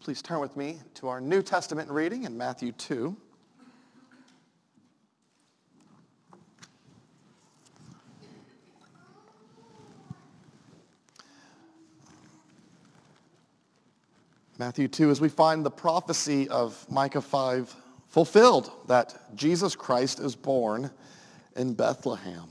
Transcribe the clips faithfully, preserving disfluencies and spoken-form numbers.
Please turn with me to our New Testament reading in Matthew two. Matthew two, as we find the prophecy of Micah five fulfilled, that Jesus Christ is born in Bethlehem.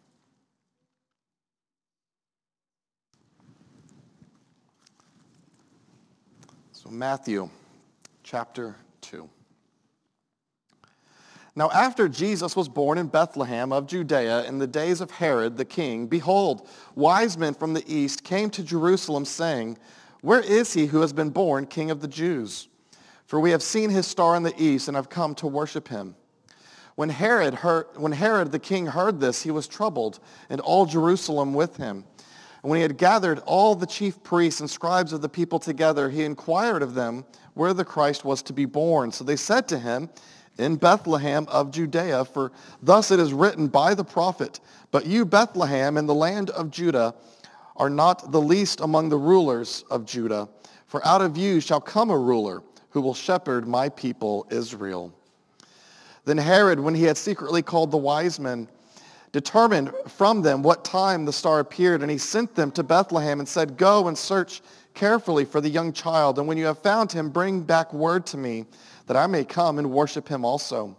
So Matthew chapter two. Now after Jesus was born in Bethlehem of Judea in the days of Herod the king, behold, wise men from the east came to Jerusalem saying, "Where is he who has been born King of the Jews? For we have seen his star in the east and have come to worship him." When Herod heard, when Herod the king heard this, he was troubled, and all Jerusalem with him. And when he had gathered all the chief priests and scribes of the people together, he inquired of them where the Christ was to be born. So they said to him, "In Bethlehem of Judea, for thus it is written by the prophet, but you, Bethlehem, in the land of Judah, are not the least among the rulers of Judah. For out of you shall come a ruler who will shepherd my people Israel." Then Herod, when he had secretly called the wise men, determined from them what time the star appeared, and he sent them to Bethlehem and said, "Go and search carefully for the young child, and when you have found him, bring back word to me, that I may come and worship him also."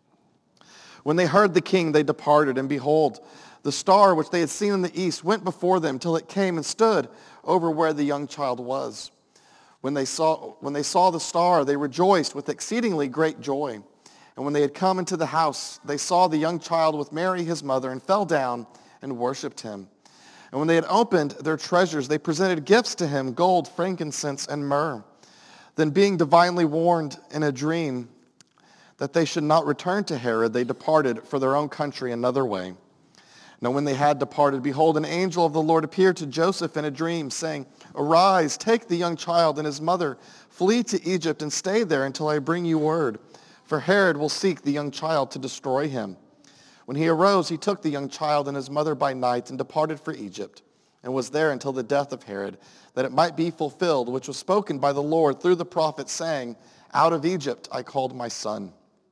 When they heard the king, they departed, and behold, the star which they had seen in the east went before them till it came and stood over where the young child was. When they saw, when they saw the star, they rejoiced with exceedingly great joy. And when they had come into the house, they saw the young child with Mary his mother, and fell down and worshipped him. And when they had opened their treasures, they presented gifts to him, gold, frankincense, and myrrh. Then being divinely warned in a dream that they should not return to Herod, they departed for their own country another way. Now when they had departed, behold, an angel of the Lord appeared to Joseph in a dream, saying, "Arise, take the young child and his mother, flee to Egypt, and stay there until I bring you word. For Herod will seek the young child to destroy him." When he arose, he took the young child and his mother by night and departed for Egypt, and was there until the death of Herod, that it might be fulfilled, which was spoken by the Lord through the prophet, saying, "Out of Egypt I called my son."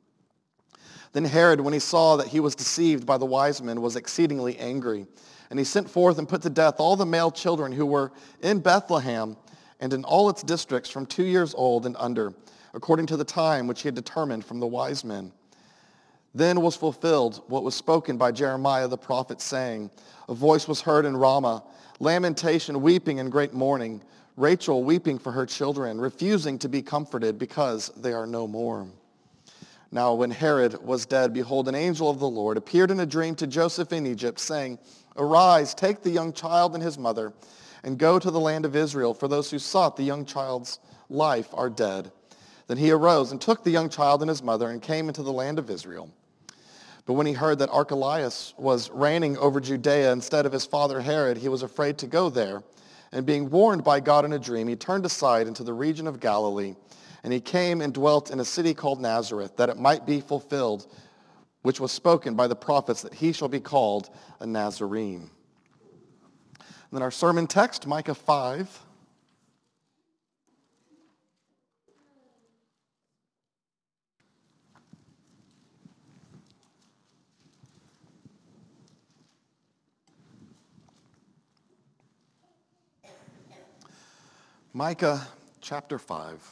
Then Herod, when he saw that he was deceived by the wise men, was exceedingly angry. And he sent forth and put to death all the male children who were in Bethlehem and in all its districts from two years old and under, according to the time which he had determined from the wise men. Then was fulfilled what was spoken by Jeremiah the prophet, saying, "A voice was heard in Ramah, lamentation, weeping, and great mourning, Rachel weeping for her children, refusing to be comforted because they are no more." Now when Herod was dead, behold, an angel of the Lord appeared in a dream to Joseph in Egypt, saying, "Arise, take the young child and his mother, and go to the land of Israel, for those who sought the young child's life are dead." Then he arose and took the young child and his mother and came into the land of Israel. But when he heard that Archelaus was reigning over Judea instead of his father Herod, he was afraid to go there. And being warned by God in a dream, he turned aside into the region of Galilee. And he came and dwelt in a city called Nazareth, that it might be fulfilled, which was spoken by the prophets, that he shall be called a Nazarene. And then our sermon text, Micah five. Micah chapter five.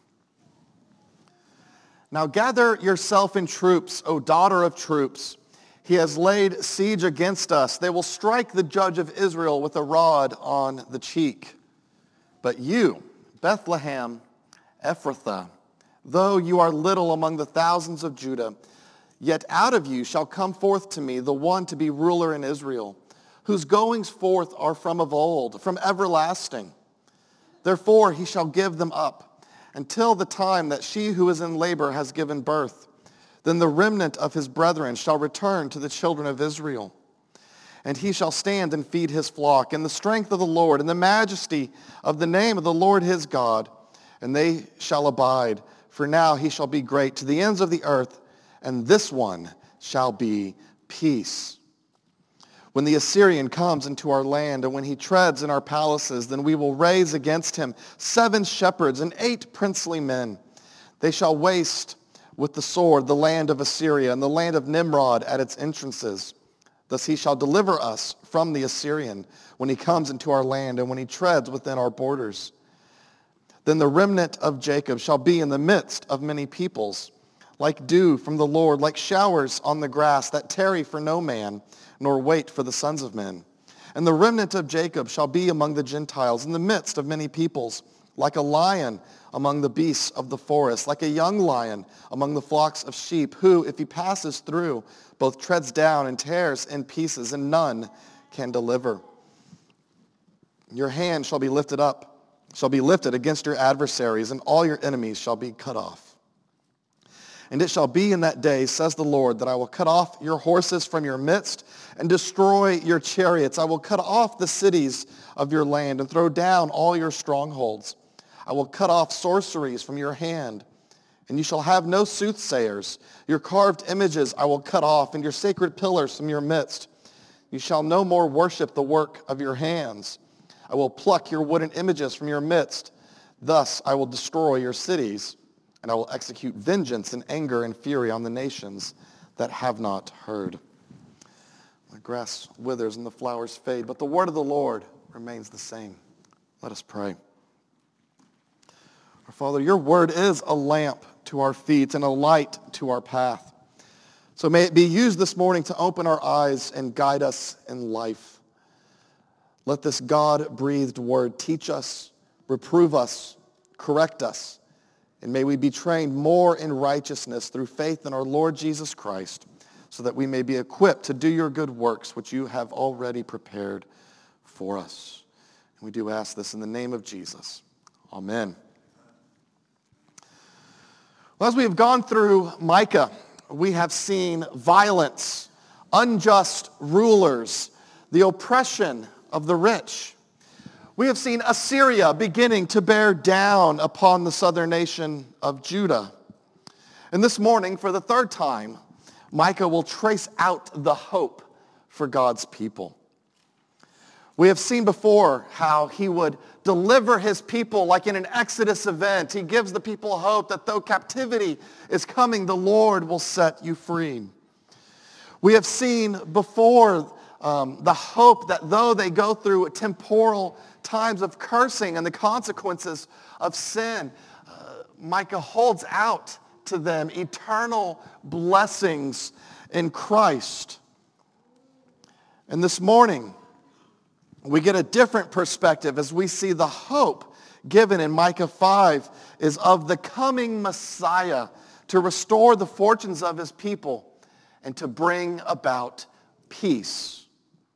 "Now gather yourself in troops, O daughter of troops. He has laid siege against us. They will strike the judge of Israel with a rod on the cheek. But you, Bethlehem, Ephrathah, though you are little among the thousands of Judah, yet out of you shall come forth to me the one to be ruler in Israel, whose goings forth are from of old, from everlasting. Therefore he shall give them up until the time that she who is in labor has given birth. Then the remnant of his brethren shall return to the children of Israel. And he shall stand and feed his flock in the strength of the Lord, in the majesty of the name of the Lord his God. And they shall abide, for now he shall be great to the ends of the earth, and this one shall be peace. When the Assyrian comes into our land and when he treads in our palaces, then we will raise against him seven shepherds and eight princely men. They shall waste with the sword the land of Assyria and the land of Nimrod at its entrances. Thus he shall deliver us from the Assyrian when he comes into our land and when he treads within our borders. Then the remnant of Jacob shall be in the midst of many peoples, like dew from the Lord, like showers on the grass that tarry for no man, nor wait for the sons of men. And the remnant of Jacob shall be among the Gentiles in the midst of many peoples, like a lion among the beasts of the forest, like a young lion among the flocks of sheep, who, if he passes through, both treads down and tears in pieces, and none can deliver. Your hand shall be lifted up, shall be lifted against your adversaries, and all your enemies shall be cut off. And it shall be in that day, says the Lord, that I will cut off your horses from your midst and destroy your chariots. I will cut off the cities of your land and throw down all your strongholds. I will cut off sorceries from your hand, and you shall have no soothsayers. Your carved images I will cut off, and your sacred pillars from your midst. You shall no more worship the work of your hands. I will pluck your wooden images from your midst. Thus I will destroy your cities, and I will execute vengeance and anger and fury on the nations that have not heard. The grass withers and the flowers fade, but the word of the Lord remains the same. Let us pray. Our Father, your word is a lamp to our feet and a light to our path. So may it be used this morning to open our eyes and guide us in life. Let this God-breathed word teach us, reprove us, correct us, and may we be trained more in righteousness through faith in our Lord Jesus Christ, so that we may be equipped to do your good works which you have already prepared for us. And we do ask this in the name of Jesus. Amen. Well, as we have gone through Micah, we have seen violence, unjust rulers, the oppression of the rich. We have seen Assyria beginning to bear down upon the southern nation of Judah. And this morning, for the third time, Micah will trace out the hope for God's people. We have seen before how he would deliver his people like in an Exodus event. He gives the people hope that though captivity is coming, the Lord will set you free. We have seen before um, the hope that though they go through temporal times of cursing and the consequences of sin, uh, Micah holds out to them eternal blessings in Christ. And this morning, we get a different perspective as we see the hope given in Micah five is of the coming Messiah to restore the fortunes of his people and to bring about peace.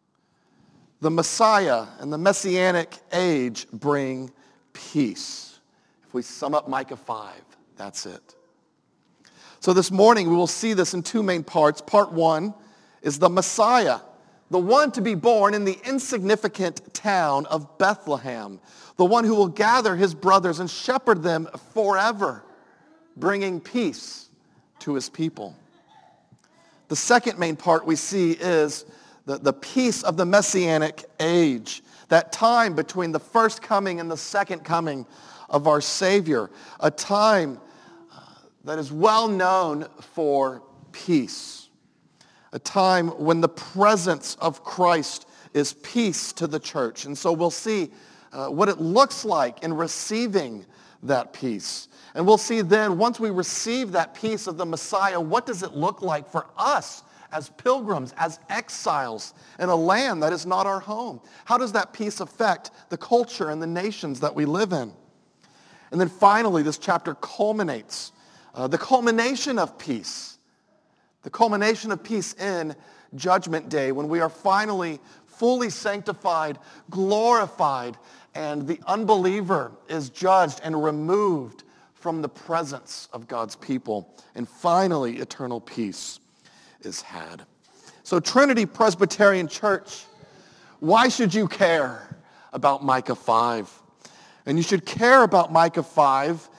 The Messiah and the Messianic age bring peace. If we sum up Micah five, that's it. So this morning we will see this in two main parts. Part one is the Messiah, the one to be born in the insignificant town of Bethlehem, the one who will gather his brothers and shepherd them forever, bringing peace to his people. The second main part we see is the, the peace of the Messianic age, that time between the first coming and the second coming of our Savior, a time uh, that is well known for peace, a time when the presence of Christ is peace to the church. And so we'll see uh, what it looks like in receiving that peace. And we'll see then, once we receive that peace of the Messiah, what does it look like for us as pilgrims, as exiles in a land that is not our home? How does that peace affect the culture and the nations that we live in? And then finally, this chapter culminates, uh, the culmination of peace, the culmination of peace in Judgment Day, when we are finally fully sanctified, glorified, and the unbeliever is judged and removed from the presence of God's people. And finally, eternal peace is had. So Trinity Presbyterian Church, why should you care about Micah five? And you should care about Micah five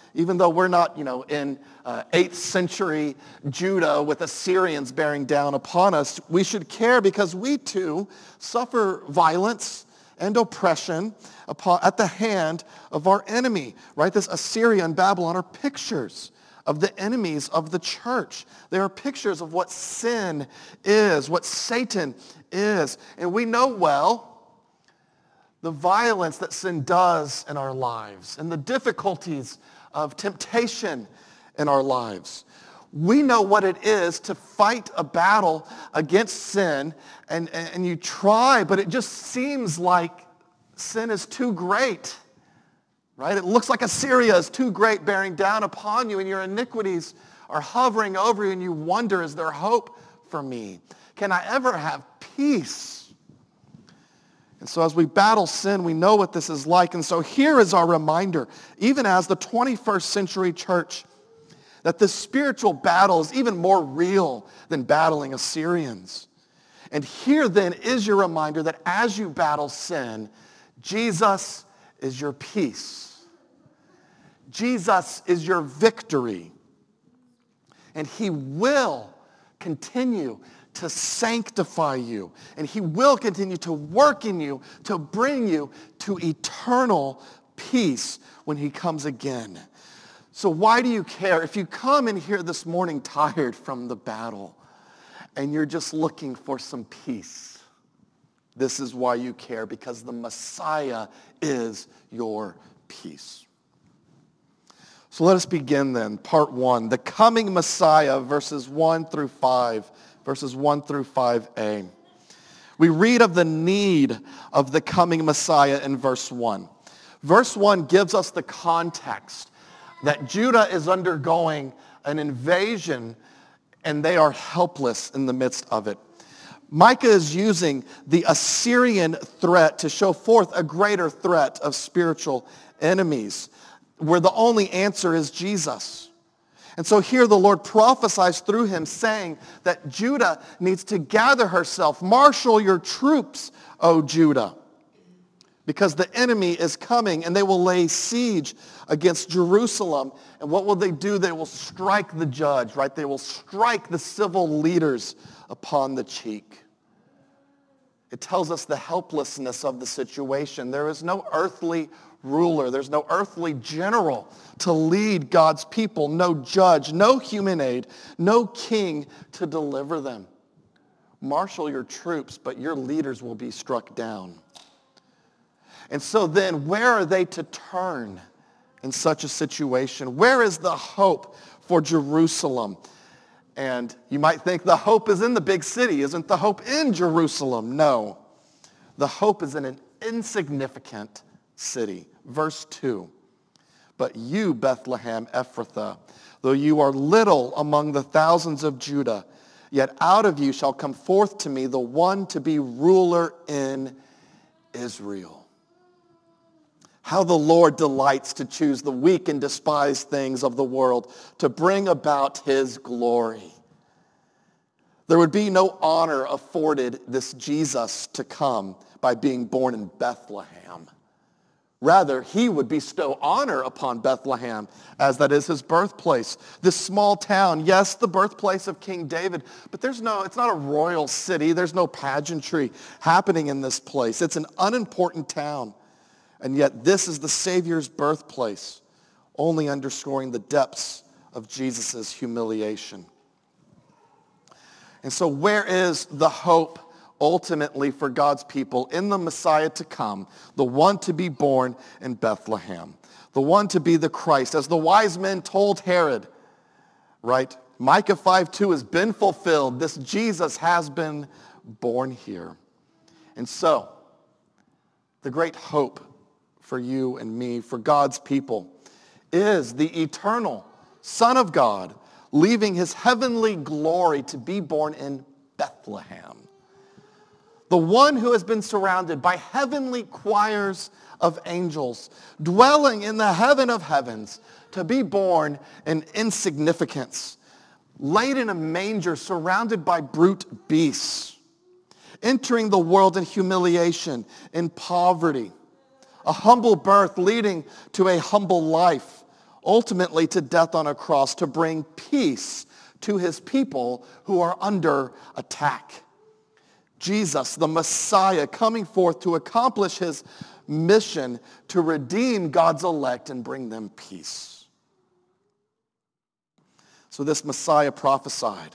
Even though we're not, you know, in uh, eighth century Judah with Assyrians bearing down upon us, we should care because we too suffer violence and oppression upon, at the hand of our enemy, right? This Assyria and Babylon are pictures of the enemies of the church. They are pictures of what sin is, what Satan is. And we know well the violence that sin does in our lives and the difficulties of temptation in our lives. We know what it is to fight a battle against sin, and, and you try, but it just seems like sin is too great, right? It looks like Assyria is too great bearing down upon you, and your iniquities are hovering over you, and you wonder, is there hope for me? Can I ever have peace? And so as we battle sin, we know what this is like. And so here is our reminder, even as the twenty-first century church, that this spiritual battle is even more real than battling Assyrians. And here then is your reminder that as you battle sin, Jesus is your peace. Jesus is your victory. And he will continue to sanctify you. And he will continue to work in you to bring you to eternal peace when he comes again. So why do you care? If you come in here this morning tired from the battle and you're just looking for some peace, this is why you care, because the Messiah is your peace. So let us begin then, part one, the coming Messiah, verses one through five. Verses one through five a. We read of the need of the coming Messiah in verse one. Verse one gives us the context that Judah is undergoing an invasion and they are helpless in the midst of it. Micah is using the Assyrian threat to show forth a greater threat of spiritual enemies, where the only answer is Jesus. And so here the Lord prophesies through him, saying that Judah needs to gather herself. Marshal your troops, O Judah, because the enemy is coming and they will lay siege against Jerusalem. And what will they do? They will strike the judge, right? They will strike the civil leaders upon the cheek. It tells us the helplessness of the situation. There is no earthly ruler. There's no earthly general to lead God's people, no judge, no human aid, no king to deliver them. Marshal your troops, but your leaders will be struck down. And so then, where are they to turn in such a situation? Where is the hope for Jerusalem? And you might think the hope is in the big city. Isn't the hope in Jerusalem? No. The hope is in an insignificant city. Verse two, but you, Bethlehem Ephrathah, though you are little among the thousands of Judah, yet out of you shall come forth to me the one to be ruler in Israel. How the Lord delights to choose the weak and despised things of the world to bring about his glory. There would be no honor afforded this Jesus to come by being born in Bethlehem. Rather, he would bestow honor upon Bethlehem, as that is his birthplace. This small town, yes, the birthplace of King David, but there's no, it's not a royal city. There's no pageantry happening in this place. It's an unimportant town. And yet this is the Savior's birthplace, only underscoring the depths of Jesus' humiliation. And so where is the hope ultimately for God's people in the Messiah to come, the one to be born in Bethlehem, the one to be the Christ? As the wise men told Herod, right? Micah five two has been fulfilled. This Jesus has been born here. And so, the great hope for you and me, for God's people, is the eternal Son of God leaving his heavenly glory to be born in Bethlehem. The one who has been surrounded by heavenly choirs of angels, dwelling in the heaven of heavens, to be born in insignificance, laid in a manger surrounded by brute beasts, entering the world in humiliation, in poverty, a humble birth leading to a humble life, ultimately to death on a cross to bring peace to his people who are under attack. Jesus, the Messiah, coming forth to accomplish his mission to redeem God's elect and bring them peace. So this Messiah prophesied.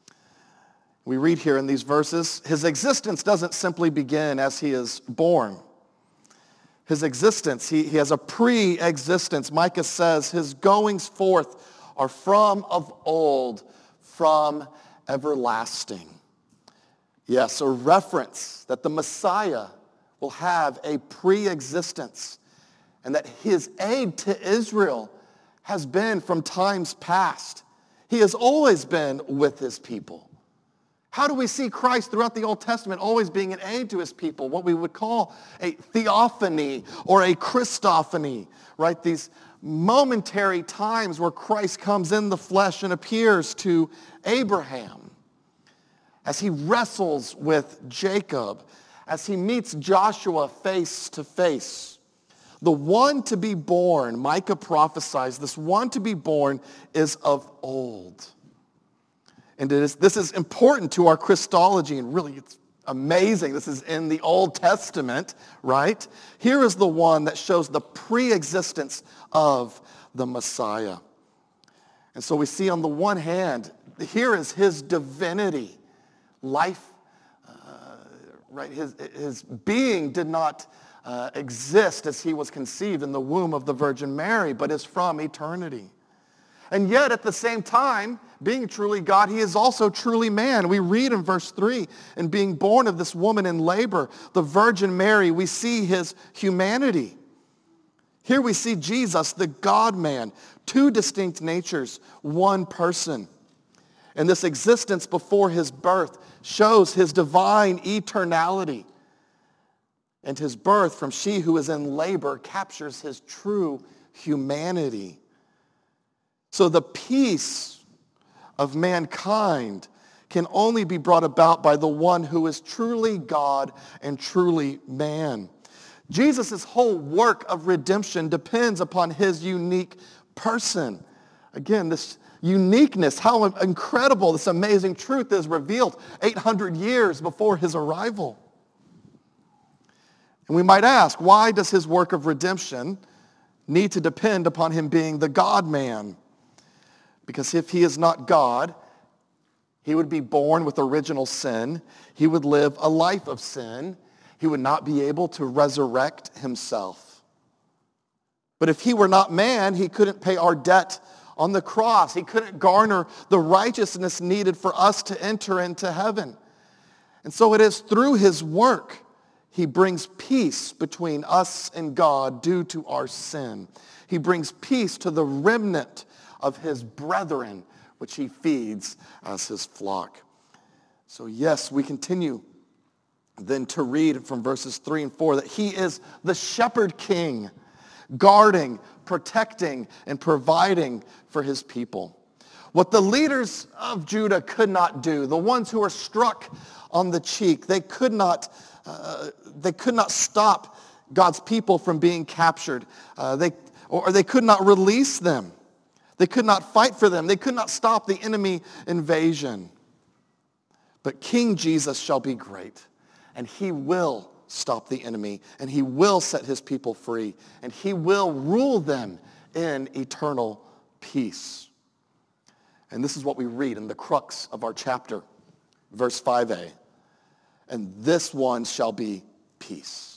We read here in these verses, his existence doesn't simply begin as he is born. His existence, he, he has a pre-existence. Micah says his goings forth are from of old, from everlasting. Yes, a reference that the Messiah will have a pre-existence and that his aid to Israel has been from times past. He has always been with his people. How do we see Christ throughout the Old Testament always being an aid to his people? What we would call a theophany or a Christophany, right? These momentary times where Christ comes in the flesh and appears to Abraham as he wrestles with Jacob, as he meets Joshua face to face. The one to be born, Micah prophesies, this one to be born is of old. And it is, this is important to our Christology, and really it's amazing. This is in the Old Testament, right? Here is the one that shows the pre-existence of the Messiah. And so we see on the one hand, here is his divinity. Life, uh, right? His, his being did not uh, exist as he was conceived in the womb of the Virgin Mary, but is from eternity. And yet at the same time, being truly God, he is also truly man. We read in verse three, and being born of this woman in labor, the Virgin Mary, we see his humanity. Here we see Jesus, the God-man, two distinct natures, one person. And this existence before his birth shows his divine eternality. And his birth from she who is in labor captures his true humanity. So the peace of mankind can only be brought about by the one who is truly God and truly man. Jesus' whole work of redemption depends upon his unique person. Again, this uniqueness, how incredible this amazing truth is revealed eight hundred years before his arrival. And we might ask, why does his work of redemption need to depend upon him being the God-man? Because if he is not God, he would be born with original sin. He would live a life of sin. He would not be able to resurrect himself. But if he were not man, he couldn't pay our debt on the cross. He couldn't garner the righteousness needed for us to enter into heaven. And so it is through his work he brings peace between us and God due to our sin. He brings peace to the remnant of his brethren, which he feeds as his flock. So yes, we continue then to read from verses three and four that he is the shepherd king, guarding, protecting, and providing for his people. What the leaders of Judah could not do, the ones who were struck on the cheek, they could not, uh, they could not stop God's people from being captured. Uh, they, or they could not release them. They could not fight for them. They could not stop the enemy invasion. But King Jesus shall be great, and he will stop the enemy, and he will set his people free, and he will rule them in eternal peace. And this is what we read in the crux of our chapter, verse five a. And this one shall be peace.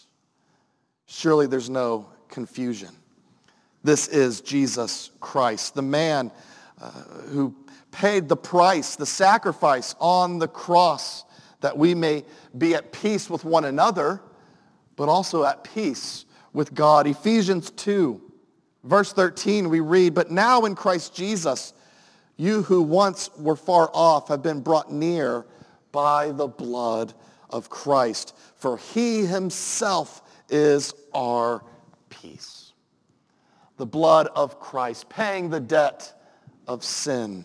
Surely there's no confusion. This is Jesus Christ, the man uh, who paid the price, the sacrifice on the cross, that we may be at peace with one another, but also at peace with God. Ephesians two, verse thirteen, we read, but now in Christ Jesus, you who once were far off have been brought near by the blood of Christ, for he himself is our peace. The blood of Christ, paying the debt of sin.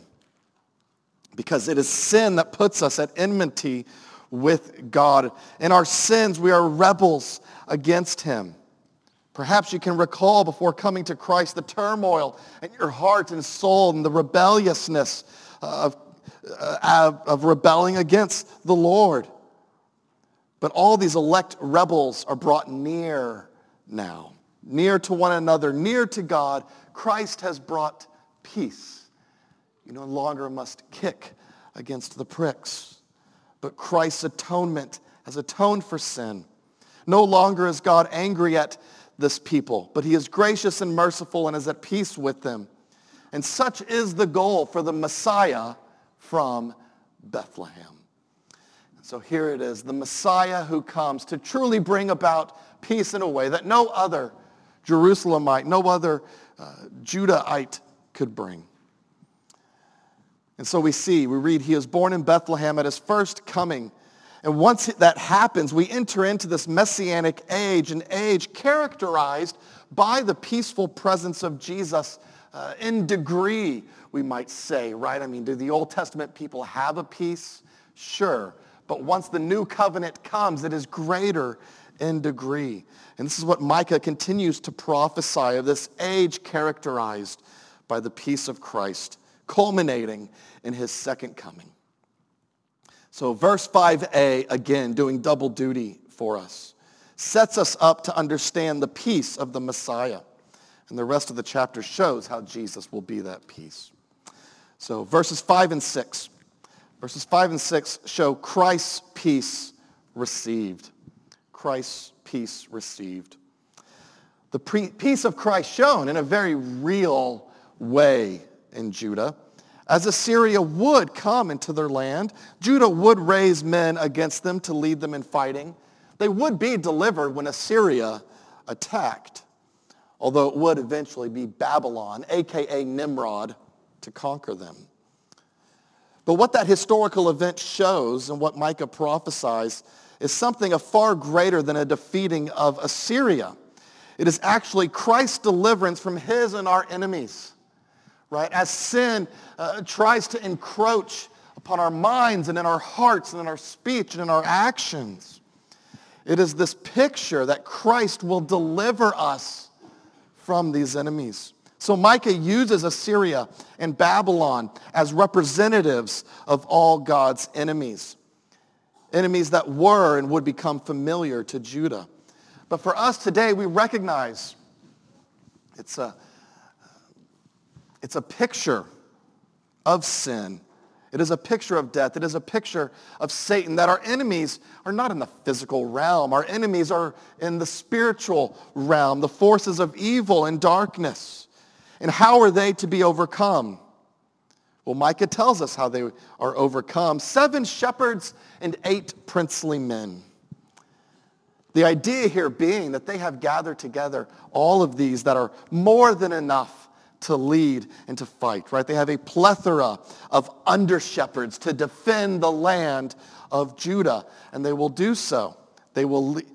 Because it is sin that puts us at enmity with God. In our sins, we are rebels against him. Perhaps you can recall before coming to Christ the turmoil in your heart and soul and the rebelliousness of, uh, of rebelling against the Lord. But all these elect rebels are brought near now, near to one another, near to God. Christ has brought peace. You no longer must kick against the pricks, but Christ's atonement has atoned for sin. No longer is God angry at this people, but he is gracious and merciful and is at peace with them. And such is the goal for the Messiah from Bethlehem. So here it is, the Messiah who comes to truly bring about peace in a way that no other Jerusalemite, no other uh, Judahite could bring. And so we see, we read, he is born in Bethlehem at his first coming. And once that happens, we enter into this messianic age, an age characterized by the peaceful presence of Jesus uh, in degree, we might say, right? I mean, do the Old Testament people have a peace? Sure. But once the new covenant comes, it is greater in degree. And this is what Micah continues to prophesy of this age characterized by the peace of Christ, culminating in his second coming. So verse five a, again, doing double duty for us, sets us up to understand the peace of the Messiah. And the rest of the chapter shows how Jesus will be that peace. So verses five and six. Verses five and six show Christ's peace received. Christ's peace received. The pre- peace of Christ shown in a very real way in Judah. As Assyria would come into their land, Judah would raise men against them to lead them in fighting. They would be delivered when Assyria attacked, although it would eventually be Babylon, a k a. Nimrod, to conquer them. But what that historical event shows and what Micah prophesies is something of far greater than a defeating of Assyria. It is actually Christ's deliverance from his and our enemies, right? As sin uh, tries to encroach upon our minds and in our hearts and in our speech and in our actions, it is this picture that Christ will deliver us from these enemies. So Micah uses Assyria and Babylon as representatives of all God's enemies. Enemies that were and would become familiar to Judah. But for us today, we recognize it's a, it's a picture of sin. It is a picture of death. It is a picture of Satan, that our enemies are not in the physical realm. Our enemies are in the spiritual realm, the forces of evil and darkness. And how are they to be overcome? Well, Micah tells us how they are overcome. Seven shepherds and eight princely men. The idea here being that they have gathered together all of these that are more than enough to lead and to fight, right? They have a plethora of under-shepherds to defend the land of Judah, and they will do so. They will, le-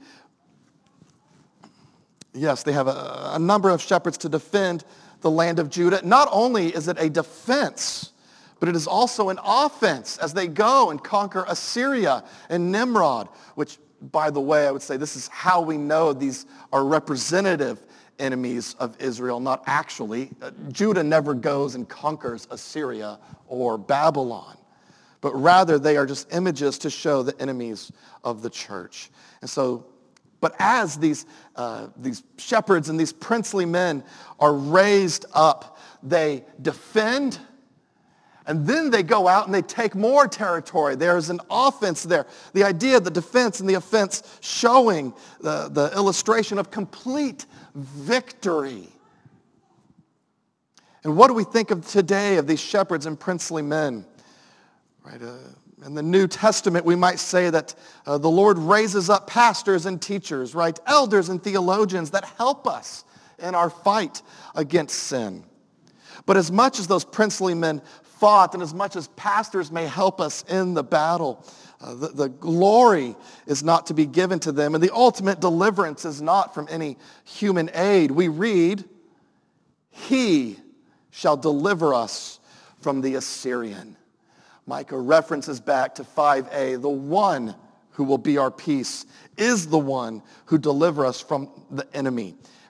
yes, they have a, a number of shepherds to defend the land of Judah. Not only is it a defense, but it is also an offense as they go and conquer Assyria and Nimrod, which, by the way, I would say this is how we know these are representative enemies of Israel, not actually. Uh, Judah never goes and conquers Assyria or Babylon, but rather they are just images to show the enemies of the church. And so, but as these, uh, these shepherds and these princely men are raised up, they defend, and then they go out and they take more territory. There's an offense there. The idea of the defense and the offense showing the, the illustration of complete victory. And what do we think of today of these shepherds and princely men? Right? Uh, in the New Testament, we might say that uh, the Lord raises up pastors and teachers, right? Elders and theologians that help us in our fight against sin. But as much as those princely men fought, and as much as pastors may help us in the battle, uh, the, the glory is not to be given to them, and the ultimate deliverance is not from any human aid. We read, "He shall deliver us from the Assyrian." Micah references back to five a. The one who will be our peace is the one who delivers us from the enemy.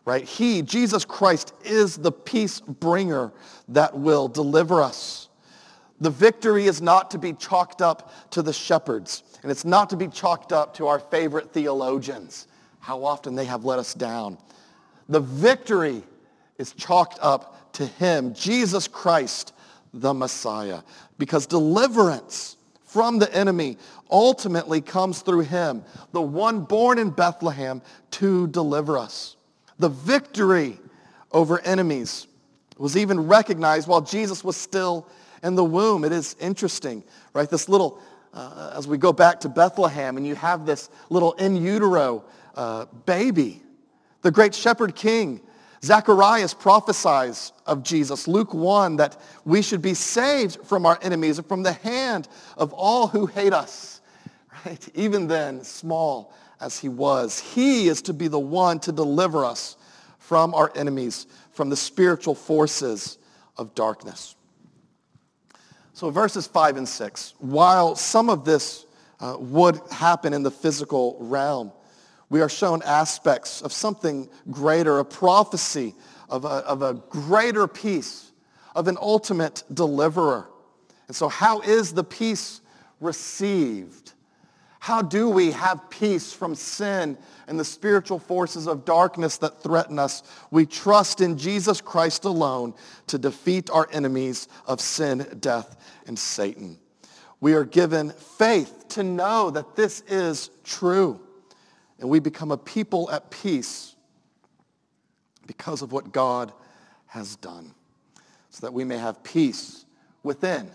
right? He, Jesus Christ, is the peace bringer that will deliver us. The victory is not to be chalked up to the shepherds, and it's not to be chalked up to our favorite theologians, how often they have let us down. The victory is chalked up to him, Jesus Christ, the Messiah, because deliverance from the enemy ultimately comes through him, the one born in Bethlehem to deliver us. The victory over enemies was even recognized while Jesus was still in the womb. It is interesting, right? This little, uh, as we go back to Bethlehem, and you have this little in utero uh, baby, the great shepherd king. Zacharias prophesies of Jesus, Luke one, that we should be saved from our enemies and from the hand of all who hate us. Right? Even then, small as he was, he is to be the one to deliver us from our enemies, from the spiritual forces of darkness. So verses five and six, while some of this uh, would happen in the physical realm, we are shown aspects of something greater, a prophecy of a, of a greater peace, of an ultimate deliverer. And so how is the peace received? How do we have peace from sin and the spiritual forces of darkness that threaten us? We trust in Jesus Christ alone to defeat our enemies of sin, death, and Satan. We are given faith to know that this is true. And we become a people at peace because of what God has done, so that we may have peace within.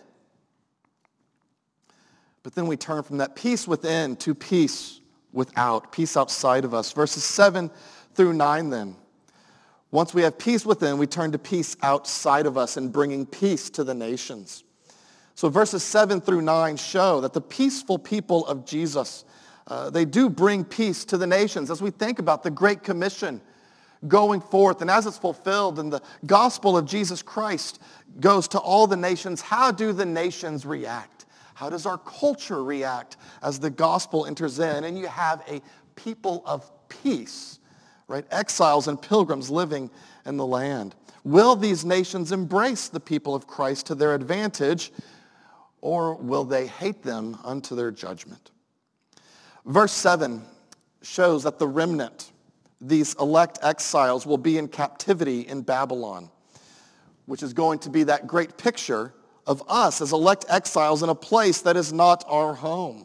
But then we turn from that peace within to peace without, peace outside of us. Verses seven through nine then. Once we have peace within, we turn to peace outside of us and bringing peace to the nations. So verses seven through nine show that the peaceful people of Jesus, uh, they do bring peace to the nations. As we think about the Great Commission going forth, and as it's fulfilled and the gospel of Jesus Christ goes to all the nations, how do the nations react? How does our culture react as the gospel enters in? And you have a people of peace, right? Exiles and pilgrims living in the land. Will these nations embrace the people of Christ to their advantage, or will they hate them unto their judgment? Verse seven shows that the remnant, these elect exiles, will be in captivity in Babylon, which is going to be that great picture of us as elect exiles in a place that is not our home.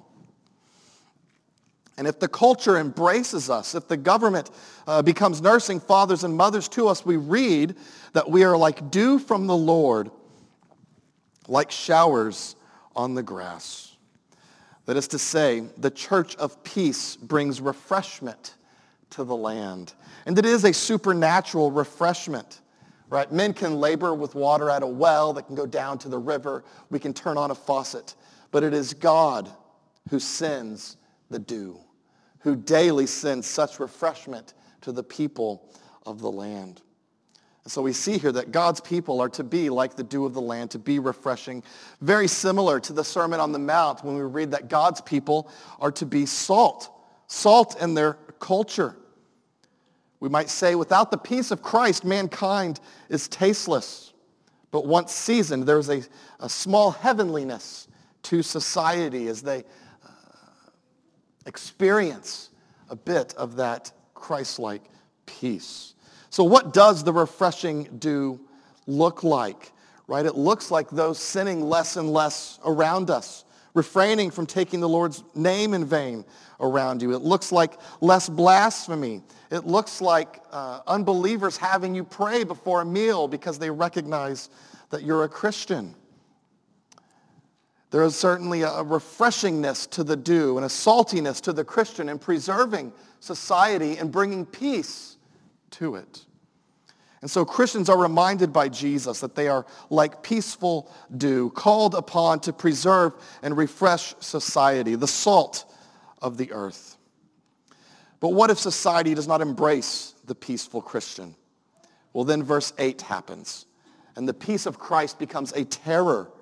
And if the culture embraces us, if the government uh, becomes nursing fathers and mothers to us, we read that we are like dew from the Lord, like showers on the grass. That is to say, the church of peace brings refreshment to the land. And it is a supernatural refreshment. Right? Men can labor with water at a well that can go down to the river. We can turn on a faucet. But it is God who sends the dew, who daily sends such refreshment to the people of the land. And so we see here that God's people are to be like the dew of the land, to be refreshing. Very similar to the Sermon on the Mount when we read that God's people are to be salt, salt in their culture. We might say, without the peace of Christ, mankind is tasteless. But once seasoned, there's a, a small heavenliness to society as they uh, experience a bit of that Christ-like peace. So what does the refreshing dew look like? Right? It looks like those sinning less and less around us, refraining from taking the Lord's name in vain around you. It looks like less blasphemy. It looks like uh, unbelievers having you pray before a meal because they recognize that you're a Christian. There is certainly a refreshingness to the dew and a saltiness to the Christian in preserving society and bringing peace to it. And so Christians are reminded by Jesus that they are like peaceful dew, called upon to preserve and refresh society, the salt of the earth. But what if society does not embrace the peaceful Christian? Well, then verse eight happens, and the peace of Christ becomes a terror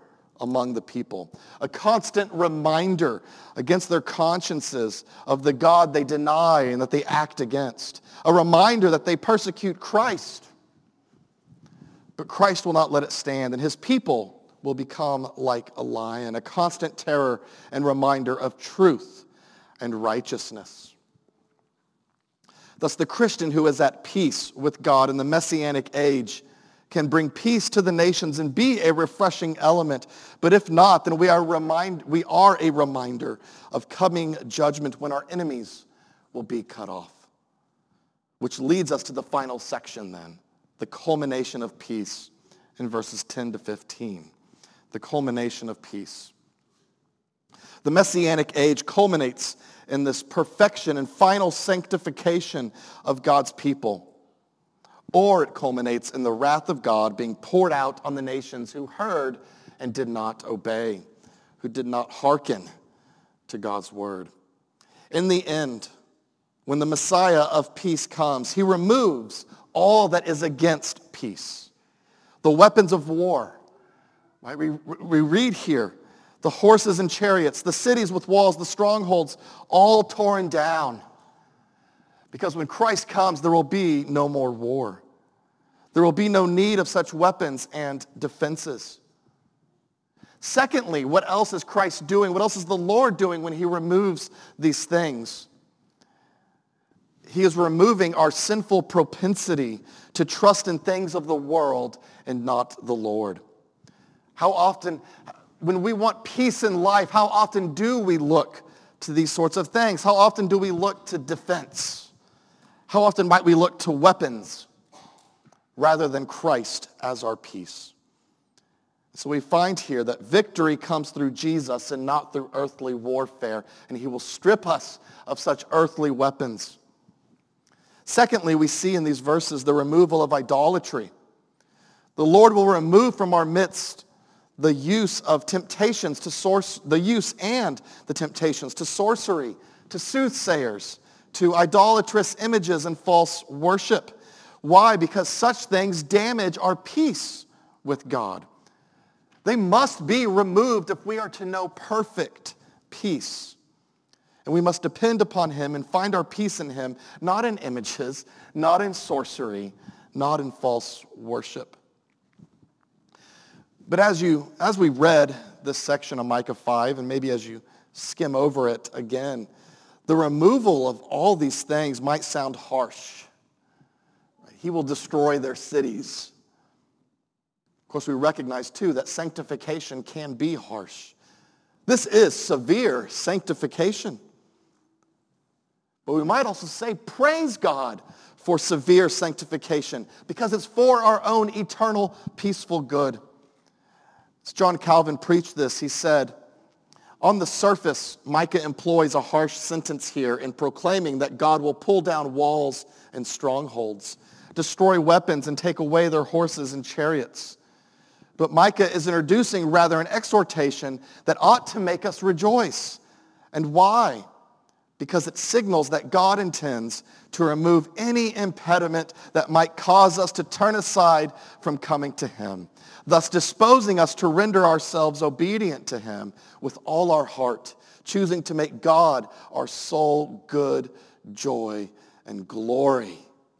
among the people, a constant reminder against their consciences of the God they deny and that they act against, a reminder that they persecute Christ. But Christ will not let it stand, and his people will become like a lion, a constant terror and reminder of truth and righteousness. Thus, the Christian who is at peace with God in the Messianic age can bring peace to the nations and be a refreshing element. But if not, then we are, remind, we are a reminder of coming judgment when our enemies will be cut off. Which leads us to the final section then, the culmination of peace in verses ten to fifteen. The culmination of peace. The Messianic age culminates in this perfection and final sanctification of God's people. Or it culminates in the wrath of God being poured out on the nations who heard and did not obey, who did not hearken to God's word. In the end, when the Messiah of peace comes, he removes all that is against peace. The weapons of war. Right? We, we read here, the horses and chariots, the cities with walls, the strongholds, all torn down. Because when Christ comes, there will be no more war. There will be no need of such weapons and defenses. Secondly, what else is Christ doing? What else is the Lord doing when he removes these things? He is removing our sinful propensity to trust in things of the world and not the Lord. How often, when we want peace in life, how often do we look to these sorts of things? How often do we look to defense? How often might we look to weapons rather than Christ as our peace? So we find here that victory comes through Jesus and not through earthly warfare, and he will strip us of such earthly weapons. Secondly, we see in these verses the removal of idolatry. The Lord will remove from our midst the use of temptations to source, the use and the temptations to sorcery, to soothsayers, to idolatrous images and false worship. Why? Because such things damage our peace with God. They must be removed if we are to know perfect peace. And we must depend upon him and find our peace in him, not in images, not in sorcery, not in false worship. But as you, as we read this section of Micah five, and maybe as you skim over it again, the removal of all these things might sound harsh. He will destroy their cities. Of course, we recognize too that sanctification can be harsh. This is severe sanctification. But we might also say, praise God for severe sanctification, because it's for our own eternal, peaceful good. As John Calvin preached this, he said, on the surface, Micah employs a harsh sentence here in proclaiming that God will pull down walls and strongholds, destroy weapons, and take away their horses and chariots. But Micah is introducing rather an exhortation that ought to make us rejoice. And why? Because it signals that God intends to remove any impediment that might cause us to turn aside from coming to him, thus disposing us to render ourselves obedient to him with all our heart, choosing to make God our sole good, joy, and glory.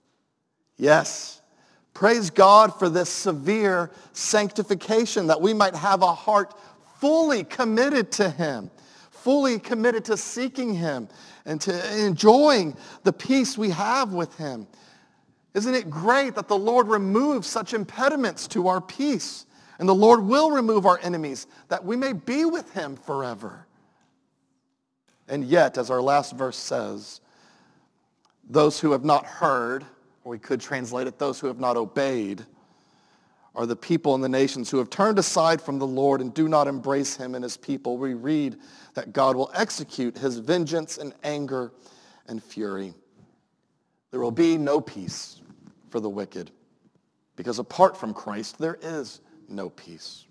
Yes, praise God for this severe sanctification, that we might have a heart fully committed to him, fully committed to seeking him and to enjoying the peace we have with him. Isn't it great that the Lord removes such impediments to our peace? And the Lord will remove our enemies, that we may be with him forever. And yet, as our last verse says, those who have not heard, or we could translate it, those who have not obeyed, are the people and the nations who have turned aside from the Lord and do not embrace him and his people. We read that God will execute his vengeance and anger and fury. There will be no peace for the wicked, because apart from Christ, there is no peace.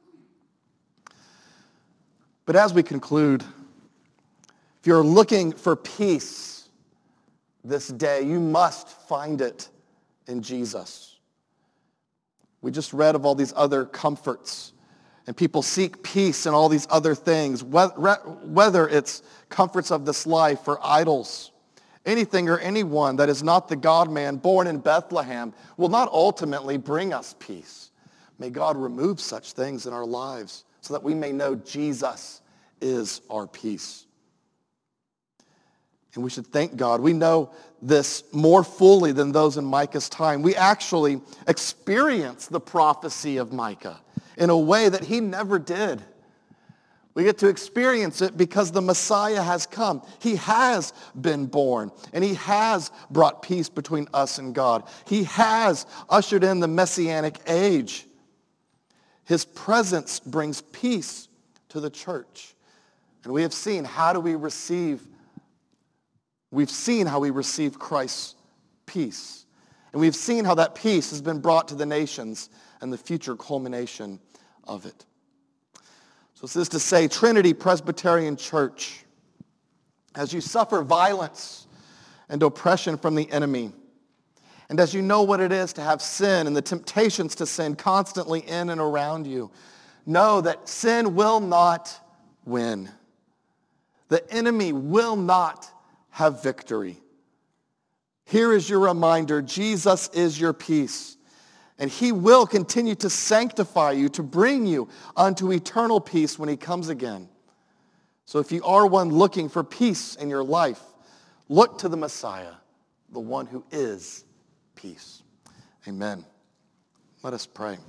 But as we conclude, if you're looking for peace this day, you must find it in Jesus. We just read of all these other comforts And people seek peace in all these other things, whether it's comforts of this life or idols. Anything or anyone that is not the God-man born in Bethlehem will not ultimately bring us peace. May God remove such things in our lives so that we may know Jesus is our peace. And we should thank God. We know this more fully than those in Micah's time. We actually experience the prophecy of Micah in a way that he never did. We get to experience it because the Messiah has come. He has been born, and he has brought peace between us and God. He has ushered in the Messianic age. His presence brings peace to the church. And we have seen how do we receive, we've seen how we receive Christ's peace. And we've seen how that peace has been brought to the nations and the future culmination of it. So this is to say, Trinity Presbyterian Church, as you suffer violence and oppression from the enemy, and as you know what it is to have sin and the temptations to sin constantly in and around you, know that sin will not win. The enemy will not have victory. Here is your reminder, Jesus is your peace. And he will continue to sanctify you, to bring you unto eternal peace when he comes again. So if you are one looking for peace in your life, look to the Messiah, the one who is peace. Amen. Let us pray.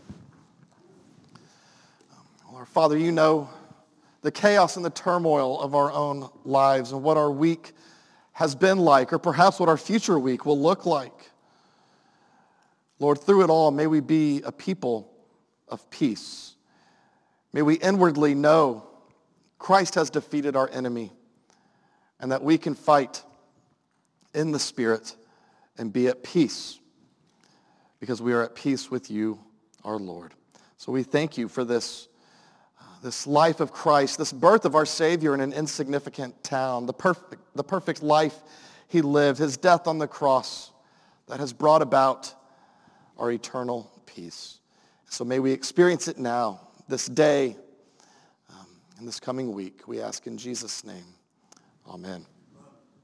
Our Father, you know the chaos and the turmoil of our own lives and what our week has been like, or perhaps what our future week will look like. Lord, through it all, may we be a people of peace. May we inwardly know Christ has defeated our enemy and that we can fight in the Spirit and be at peace because we are at peace with you, our Lord. So we thank you for this, uh, this life of Christ, this birth of our Savior in an insignificant town, the perfect, the perfect life he lived, his death on the cross that has brought about our eternal peace. So may we experience it now, this day, um, and this coming week. We ask in Jesus' name. Amen.